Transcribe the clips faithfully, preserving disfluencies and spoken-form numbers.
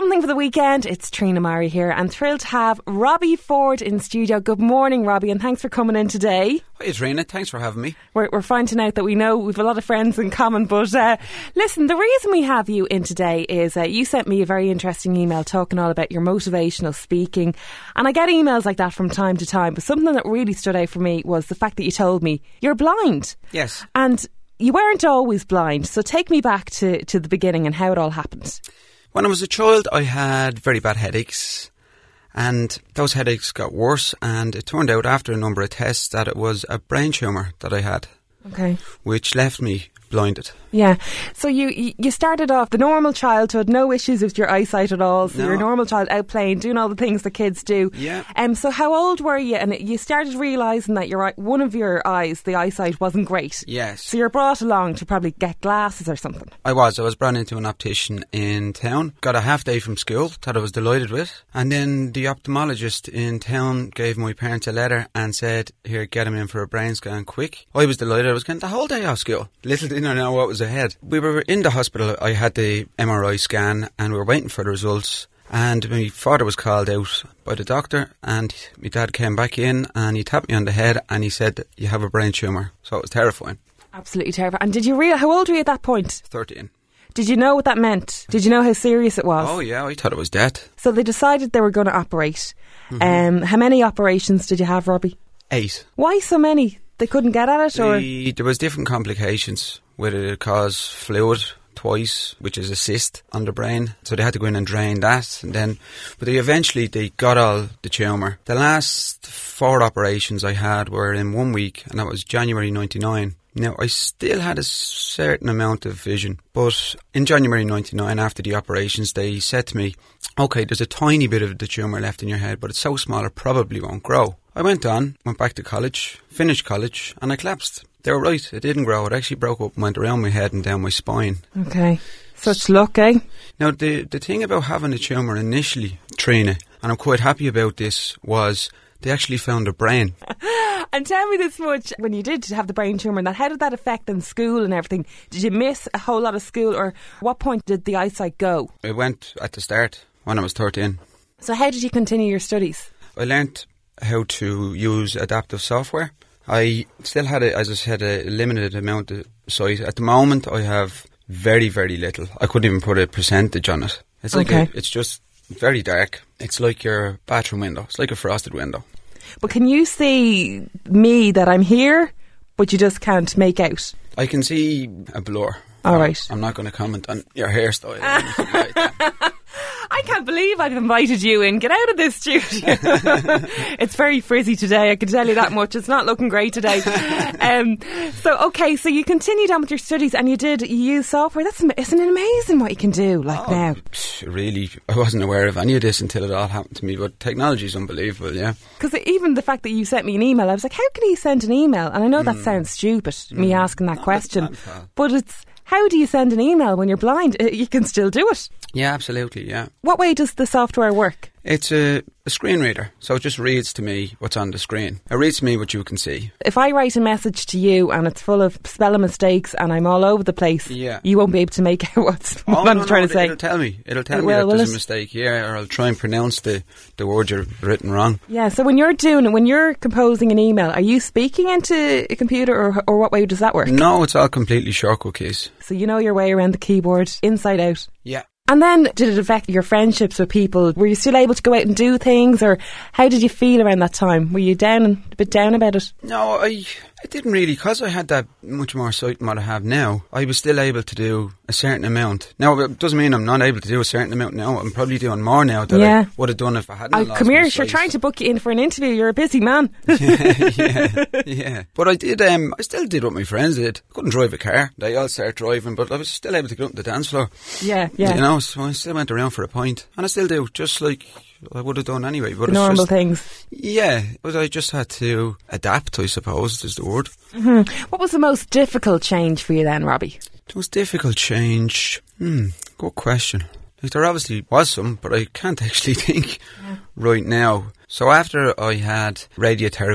Something for the weekend. It's Trina Murray here and thrilled to have Robbie Ford in studio. Good morning, Robbie, and thanks for coming in today. Hi, Trina. Thanks for having me. We're, we're finding out that we know we've a lot of friends in common, but uh, listen, the reason we have you in today is uh, you sent me a very interesting email talking all about your motivational speaking, and I get emails like that from time to time, but something that really stood out for me was the fact that you told me you're blind. Yes. And you weren't always blind, so take me back to, to the beginning and how it all happened. When I was a child, I had very bad headaches, and those headaches got worse, and it turned out after a number of tests that it was a brain tumour that I had, okay, which left me blinded. Yeah. So you you started off the normal childhood, no issues with your eyesight at all. So No. you're a normal child out playing, doing all the things that kids do. Yeah. Um, so how old were you? And you started realising that your eye- one of your eyes, the eyesight, wasn't great. Yes. So you're brought along to probably get glasses or something. I was. I was brought into an optician in town. Got a half day from school that I was delighted with. And then the ophthalmologist in town gave my parents a letter and said, here, get him in for a brain scan quick. I was delighted. I was getting the whole day off school. Little did I know what was ahead. We were in the hospital. I had the M R I scan and we were waiting for the results. And my father was called out by the doctor, and my dad came back in and he tapped me on the head and he said, you have a brain tumour. So it was terrifying. Absolutely terrible. And did you real? How old were you at that point? thirteen. Did you know what that meant? Did you know how serious it was? Oh yeah, I thought it was death. So they decided they were going to operate. Mm-hmm. Um, how many operations did you have, Robbie? Eight. Why so many? They couldn't get at it, or The, there was different complications with it. It caused fluid twice, which is a cyst on the brain. So they had to go in and drain that, and then, but they eventually they got all the tumour. The last four operations I had were in one week, and that was January ninety-nine. Now, I still had a certain amount of vision, but in January ninety-nine, after the operations, they said to me, OK, there's a tiny bit of the tumour left in your head, but it's so small it probably won't grow. I went on, went back to college, finished college, and I collapsed. They were right, it didn't grow. It actually broke up and went around my head and down my spine. Okay. Such luck, eh? Now, the, the thing about having a tumour initially, Trina, and I'm quite happy about this, was they actually found a brain. And tell me this much, when you did have the brain tumour and that, how did that affect in school and everything? Did you miss a whole lot of school, or what point did the eyesight go? It went at the start when I was thirteen. So how did you continue your studies? I learnt how to use adaptive software. I still had, a, as I said, a limited amount of sight. At the moment, I have very, very little. I couldn't even put a percentage on it. It's like Okay. a, it's just very dark. It's like your bathroom window. It's like a frosted window. But can you see me that I'm here, but you just can't make out? I can see a blur. All right. I'm not going to comment on your hairstyle or anything like that. I can't believe I've invited you in. Get out of this studio. It's very frizzy today, I can tell you that much. It's not looking great today. Um, so, okay, so you continued on with your studies and you did, you used software. That's, isn't it amazing what you can do, like Oh, now? psh, Really, I wasn't aware of any of this until it all happened to me, but technology is unbelievable, yeah. Because even the fact that you sent me an email, I was like, how can he send an email? And I know that sounds stupid, me asking that No, question, not at all. but it's, how do you send an email when you're blind? Uh, You can still do it. Yeah, absolutely, yeah. What way does the software work? It's a, a screen reader, so it just reads to me what's on the screen. It reads to me what you can see. If I write a message to you and it's full of spelling mistakes and I'm all over the place, Yeah. you won't be able to make out what's, Oh, what I'm no, trying no, to say. It'll tell me. It'll tell It me will, that will there's it? a mistake, yeah, or I'll try and pronounce the, the word you've written wrong. Yeah, so when you're doing it, when you're composing an email, are you speaking into a computer, or, or what way does that work? No, it's all completely shortcut keys. So you know your way around the keyboard, inside out. Yeah. And then, did it affect your friendships with people? Were you still able to go out and do things, or how did you feel around that time? Were you down and a bit down about it? No, I I didn't really, because I had that much more sight than what I have now. I was still able to do a certain amount. Now, it doesn't mean I'm not able to do a certain amount now. I'm probably doing more now than Yeah. I would have done if I hadn't Oh, lost come my here, you're sight. trying to book you in for an interview. You're a busy man. yeah, yeah. But I did, um, I still did what my friends did. I couldn't drive a car. They all started driving, but I was still able to get up on the dance floor. Yeah, yeah. You know, so I still went around for a pint. And I still do, just like I would have done anyway. But The it's normal just, things. Yeah, but I just had to adapt, I suppose, is the word. Mm-hmm. What was the most difficult change for you then, Robbie? The most difficult change? Hmm, good question. Like, there obviously was some, but I can't actually think Yeah. right now. So after I had radiotherapy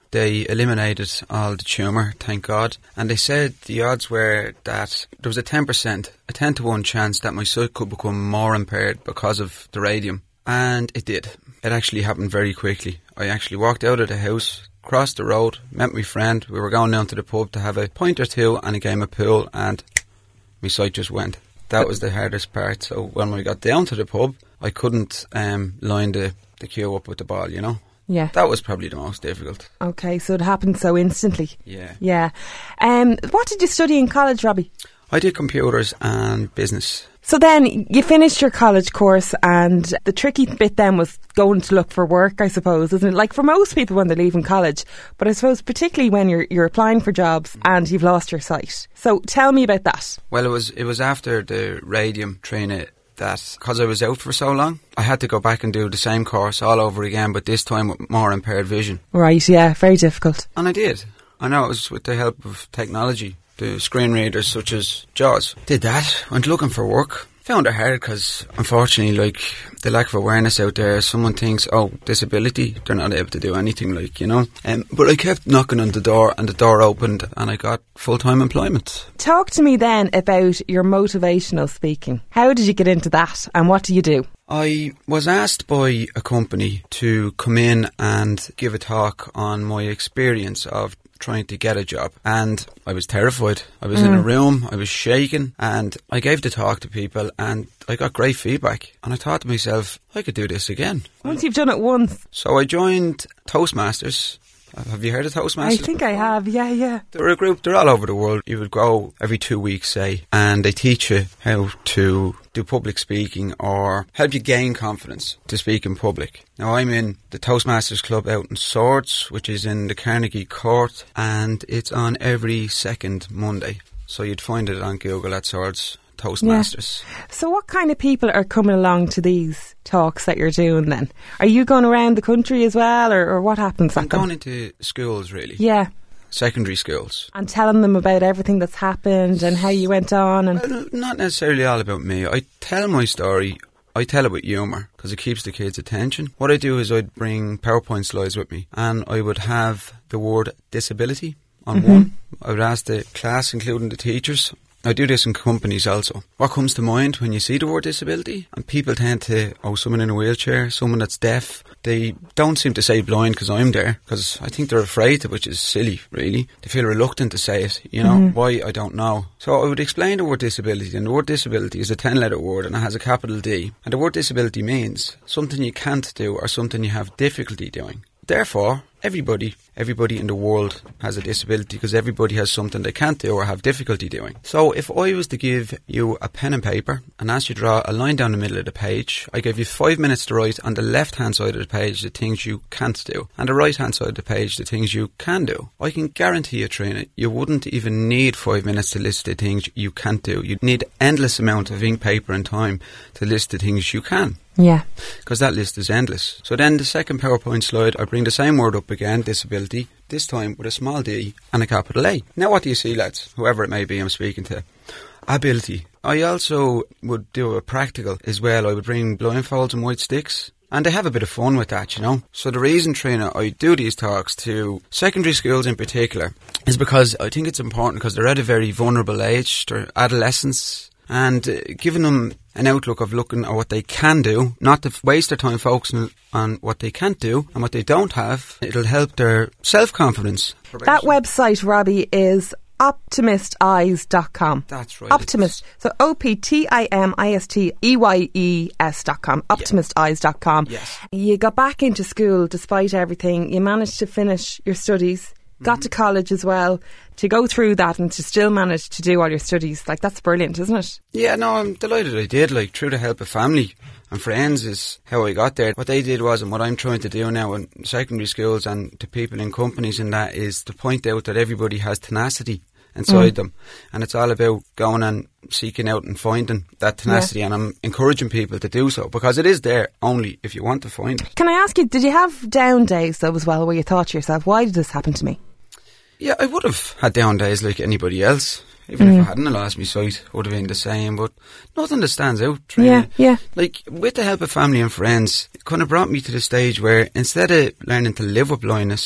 they eliminated all the tumour, thank God. And they said the odds were that there was a ten percent, a ten to one chance that my sight could become more impaired because of the radium. And it did. It actually happened very quickly. I actually walked out of the house, crossed the road, met my friend. We were going down to the pub to have a pint or two and a game of pool, and my sight just went. That was the hardest part. So when we got down to the pub, I couldn't um, line the, the queue up with the ball, you know. Yeah. That was probably the most difficult. Okay, so it happened so instantly. Yeah. Yeah. Um, what did you study in college, Robbie? I did computers and business. So then you finished your college course, and the tricky bit then was going to look for work, I suppose, isn't it? Like for most people when they're leaving college, but I suppose particularly when you're you're applying for jobs and you've lost your sight. So tell me about that. Well, it was it was after the radium training that, because I was out for so long, I had to go back and do the same course all over again, but this time with more impaired vision. Right, yeah, very difficult. And I did. I know it was with the help of technology. The screen readers such as JAWS. Did that, went looking for work. Found it hard because, unfortunately, like, the lack of awareness out there, someone thinks, oh, disability, they're not able to do anything, like, you know. Um, but I kept knocking on the door, and the door opened, and I got full-time employment. Talk to me then about your motivational speaking. How did you get into that, and what do you do? I was asked by a company to come in and give a talk on my experience of trying to get a job, and I was terrified. I was mm. in a room, I was shaking, and I gave the talk to people and I got great feedback, and I thought to myself, I could do this again. Once you've done it once. So I joined Toastmasters. Have you heard of Toastmasters? I think I have, yeah, yeah. They're a group, they're all over the world. You would go every two weeks, say, and they teach you how to do public speaking or help you gain confidence to speak in public. Now, I'm in the Toastmasters Club out in Swords, which is in the Carnegie Court, and it's on every second Monday. So you'd find it on Google at Swords Toastmasters. Yeah. So what kind of people are coming along to these talks that you're doing then? Are you going around the country as well, or, or what happens I'm at them? going into schools, really. Yeah. Secondary schools. And telling them about everything that's happened and how you went on. And well, not necessarily all about me. I tell my story, I tell it with humour because it keeps the kids' attention. What I do is I'd bring PowerPoint slides with me, and I would have the word disability on mm-hmm. one. I would ask the class, including the teachers. I do this in companies also. What comes to mind when you see the word disability? And people tend to, oh, someone in a wheelchair, someone that's deaf. They don't seem to say blind because I'm there, because I think they're afraid to, which is silly, really. They feel reluctant to say it, you know. Mm-hmm. Why, I don't know. So I would explain the word disability, and the word disability is a ten-letter word and it has a capital D. And the word disability means something you can't do or something you have difficulty doing. Therefore, everybody, everybody in the world has a disability because everybody has something they can't do or have difficulty doing. So if I was to give you a pen and paper and ask you to draw a line down the middle of the page, I give you five minutes to write on the left-hand side of the page the things you can't do, and the right-hand side of the page the things you can do. I can guarantee you, Trina, you wouldn't even need five minutes to list the things you can't do. You'd need endless amount of ink, paper and time to list the things you can. Yeah. Because that list is endless. So then the second PowerPoint slide, I bring the same word up again, disability, this time with a small d and a capital A. Now what do you see, lads? Whoever it may be I'm speaking to. Ability. I also would do a practical as well. I would bring blindfolds and white sticks. And they have a bit of fun with that, you know. So the reason, Trina, I do these talks to secondary schools in particular is because I think it's important because they're at a very vulnerable age. They're adolescents. And uh, giving them an outlook of looking at what they can do, not to waste their time focusing on what they can't do and what they don't have, it'll help their self-confidence. That website, Robbie, is optimist eyes dot com. That's right. Optimist. So O P T I M I S T E Y E S dot com. optimist eyes dot com. Yes. You got back into school despite everything. You managed to finish your studies. Got mm-hmm. to college as well, to go through that and to still manage to do all your studies. Like, that's brilliant, isn't it? Yeah, no, I'm delighted I did. Like, through the help of family and friends is how I got there. What they did was, and what I'm trying to do now in secondary schools and to people in companies and that, is to point out that everybody has tenacity inside mm. them. And it's all about going and seeking out and finding that tenacity. Yeah. And I'm encouraging people to do so, because it is there only if you want to find it. Can I ask you, did you have down days though as well, where you thought to yourself, why did this happen to me? Yeah, I would have had down days like anybody else. Even mm. if I hadn't lost my sight, would have been the same. But nothing that stands out, Trina. Yeah, yeah. Like, with the help of family and friends, it kind of brought me to the stage where instead of learning to live with blindness,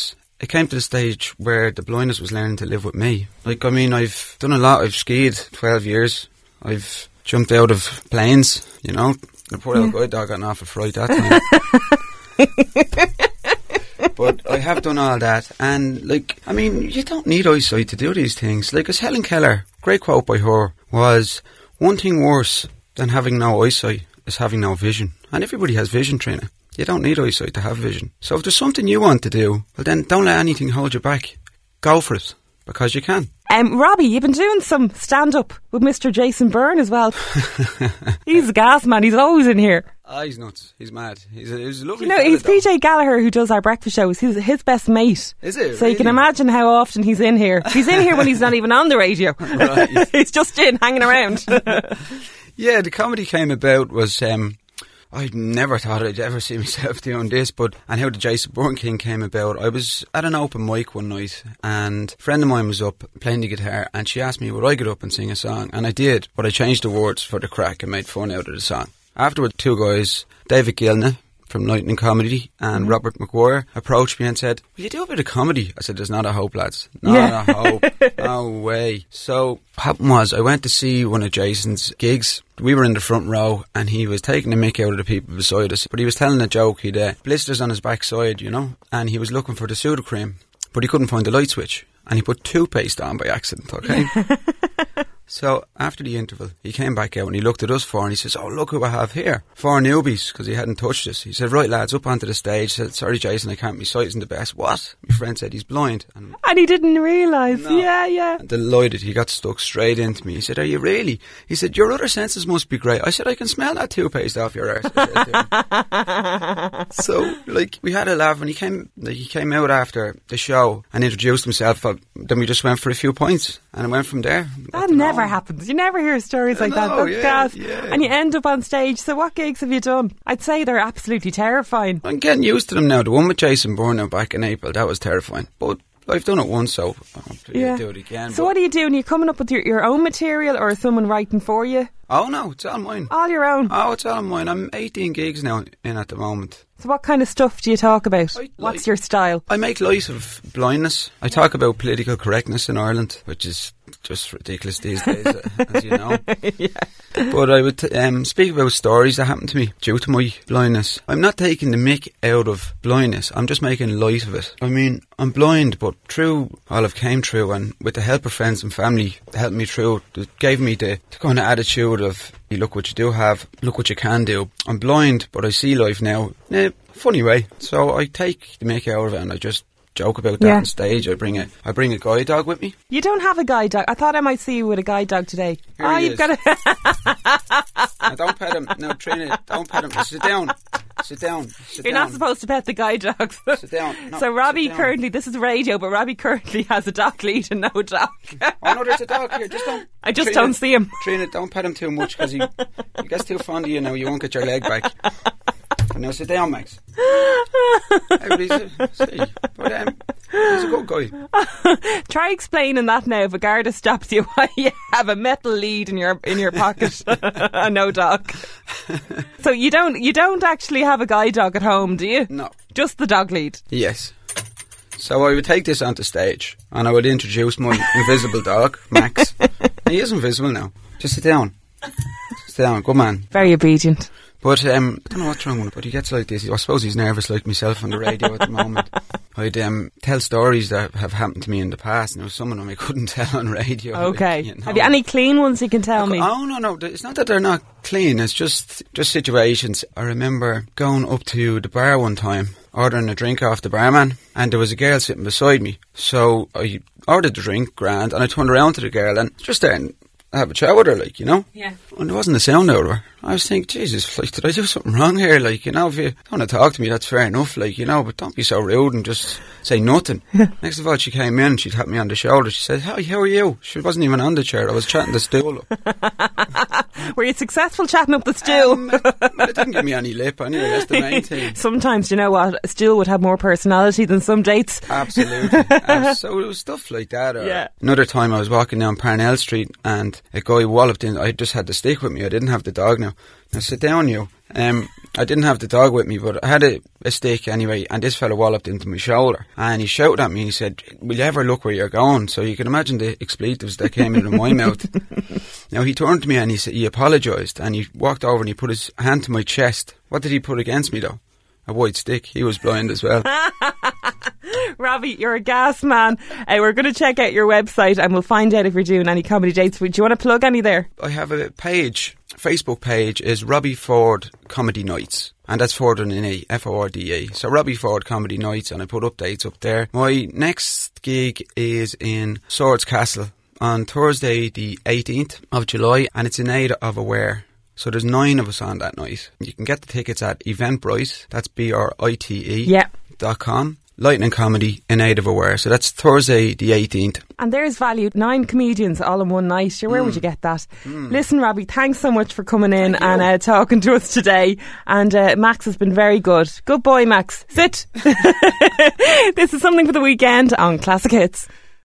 it came to the stage where the blindness was learning to live with me. Like, I mean, I've done a lot. I've skied twelve years. I've jumped out of planes, you know. The poor little guide dog got an awful fright that time. But I have done all that. And, like, I mean, you don't need eyesight to do these things. Like, as Helen Keller, great quote by her, was, one thing worse than having no eyesight is having no vision. And everybody has vision, Trina. You don't need eyesight to have vision. So if there's something you want to do, well then don't let anything hold you back. Go for it, because you can. Um, Robbie, you've been doing some stand-up with Mister Jason Byrne as well. He's a gas man, he's always in here. Ah, he's nuts. He's mad. He's a, he's a lovely You know, fella, he's though. P J Gallagher who does our breakfast shows. He's his best mate. Is it? So you can Really? imagine how often he's in here. He's in here when he's not even on the radio. Right. He's just in, hanging around. Yeah, the comedy came about was... Um, I'd never thought I'd ever see myself doing this, but and how the Jason Byrne King came about. I was at an open mic one night, and a friend of mine was up playing the guitar, and she asked me would I get up and sing a song, and I did, but I changed the words for the crack and made fun out of the song. Afterwards, two guys, David Gilna from Lightning Comedy and mm-hmm. Robert McGuire, approached me and said, will you do a bit of comedy? I said, there's not a hope, lads. Not yeah. a hope. No way. So what happened was I went to see one of Jason's gigs. We were in the front row and he was taking the mick out of the people beside us. But he was telling a joke. He'd uh, blisters on his backside, you know, and he was looking for the Sudocrem, but he couldn't find the light switch. And he put toothpaste on by accident, okay? So after the interval, he came back out and he looked at us four and he says, oh, look who I have here. Four newbies, because he hadn't touched us. He said, right, lads, up onto the stage. He said, sorry, Jason, I can't. My sight isn't the best. What? My friend said he's blind. And, and he didn't realise. No. Yeah, yeah. And delighted. He got stuck straight into me. He said, are you really? He said, your other senses must be great. I said, I can smell that toothpaste off your arse. I said, so, like, we had a laugh and he came, like, he came out after the show and introduced himself. Then we just went for a few pints and it went from there. That never happens. You never hear stories like that. know, That's yeah, gas. yeah. And you end up on stage. So what gigs have you done? I'd say they're absolutely terrifying. I'm getting used to them now. The one with Jason Byrne now back in April, that was terrifying. But I've done it once, so I'll yeah. do it again. So what are you doing? Are you coming up with your, your own material or is someone writing for you? Oh no, it's all mine. All your own? Oh, it's all mine. I'm eighteen gigs now in at the moment. So what kind of stuff do you talk about? I, What's like, your style? I make light of blindness. I talk about political correctness in Ireland, which is just ridiculous these days, as you know. Yeah. But I would um, speak about stories that happened to me due to my blindness. I'm not taking the mick out of blindness. I'm just making light of it. I mean, I'm blind, but through all I've came through, and with the help of friends and family that helped me through, it gave me the, the kind of attitude of, you look what you do have, look what you can do. I'm blind, but I see life now in a funny way. So I take the mick out of it and I just joke about that yeah. on stage. I bring a I bring a guide dog with me. You don't have a guide dog. I thought I might see you with a guide dog today. Here oh, he you've is. got a Now don't pet him. No, Trina, don't pet him. Sit down. Sit down. Sit You're down. not supposed to pet the guide dogs. Sit down. No, so Robbie sit down. currently, this is radio, but Robbie currently has a dog lead and no dog. Oh no, there's a dog here. Just don't. I just Trina, don't see him. Trina, don't pet him too much because he, he gets too fond of you now. You won't get your leg back. Now sit down, Max. Everybody's a, see, but um, he's a good guy. Try explaining that now if a Garda stops you why you have a metal lead in your in your pocket and no dog. So you don't you don't actually have a guide dog at home, do you? No. Just the dog lead? Yes. So I would take this onto stage and I would introduce my invisible dog, Max. He is invisible now. Just sit down. Sit down, good man. Very obedient. But um, I don't know what's wrong with it, but he gets like this. I suppose he's nervous like myself on the radio at the moment. I'd um, tell stories that have happened to me in the past, and there was some of them I couldn't tell on radio. Okay. Like, you know. Have you any clean ones you can tell me? Oh, no, no. It's not that they're not clean. It's just, just situations. I remember going up to the bar one time, ordering a drink off the barman, and there was a girl sitting beside me. So I ordered the drink, grand, and I turned around to the girl and just then have a chat with her, like, you know. Yeah. And there wasn't a sound out of her. I was thinking, Jesus, like, did I do something wrong here? Like, you know, if you don't want to talk to me, that's fair enough, like, you know, but don't be so rude and just say nothing. Next of all, she came in, she tapped me on the shoulder, she said, hi, how are you? She wasn't even on the chair, I was chatting the stool up. Were you successful chatting up the stool? Um, well, it didn't give me any lip anyway, that's the main thing. Sometimes, you know what, a stool would have more personality than some dates. Absolutely. um, so it was stuff like that. Or yeah. Another time I was walking down Parnell Street and a guy walloped in. I just had the stick with me, I didn't have the dog now. Now sit down, you. Um, I didn't have the dog with me, but I had a, a stick anyway, and this fella walloped into my shoulder, and he shouted at me and he said, will you ever look where you're going? So you can imagine the expletives that came into my mouth. Now he turned to me and he said, he apologised, and he walked over and he put his hand to my chest. What did he put against me though? A white stick. He was blind as well. Robbie, you're a gas man. Uh, we're going to check out your website and we'll find out if you're doing any comedy dates. Do you want to plug any there? I have a page, Facebook page is Robbie Ford Comedy Nights, and that's Ford on an E, F O R D E. So Robbie Ford Comedy Nights, and I put updates up there. My next gig is in Swords Castle on Thursday the eighteenth of July, and it's in aid of Aware. So there's nine of us on that night. You can get the tickets at Eventbrite, that's B R I T E yeah. dot com. Lightning Comedy in aid of Aware. So that's Thursday the eighteenth. And there's value. Nine comedians all in one night. Sure, where mm. would you get that? Mm. Listen, Robbie, thanks so much for coming in and uh, talking to us today. And uh, Max has been very good. Good boy, Max. Sit. This is Something for the Weekend on Classic Hits.